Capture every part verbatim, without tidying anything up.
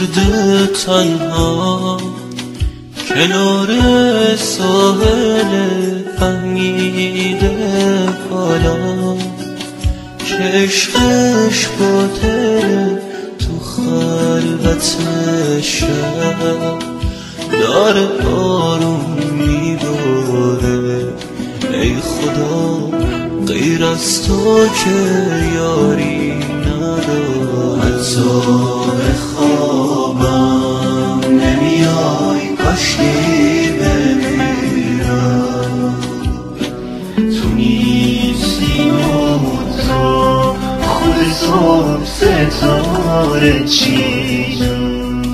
مرده تنها کنار ساحل فهمیده حالا که عشقش باطله تو خلوت شب داره آروم میباره. ای خدا غیر از تو که یاری نداره. حتی به خوابم نمیای کاشکی بمیرم، تو نیستی و تو خود صبح ستاره چیدم.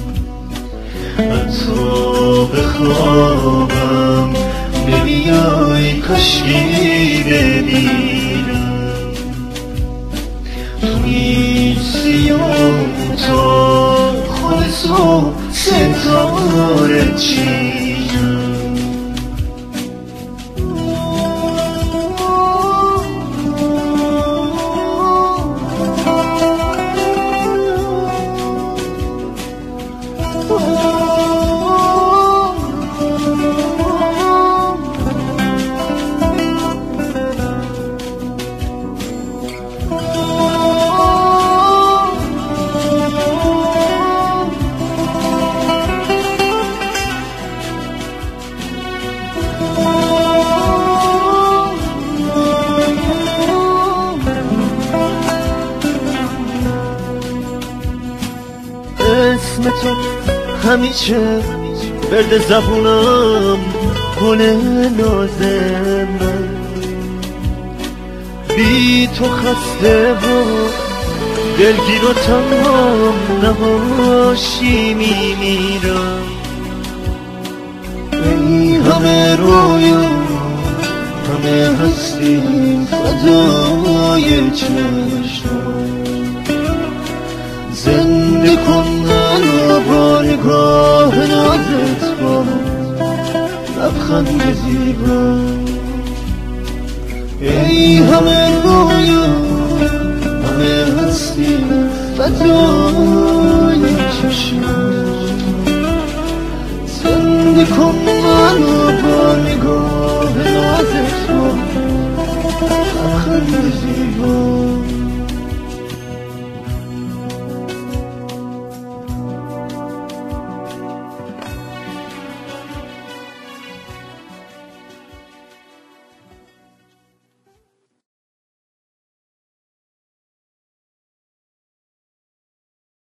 حتی به خوابم نمیای کاشکی بمیرم، تو نیستی و تو خود صبح ستاره چیدم. اسم تو همیشه برد زبونم، گل نازم من بی تو خسته و دلگیر و تمام نباشی میمیرم. ای همه رویا همه هستی فدای چشم، زنده کن منو با نگاه نازت، با لبخند زیبا. ای همه رویا همه هستی فدای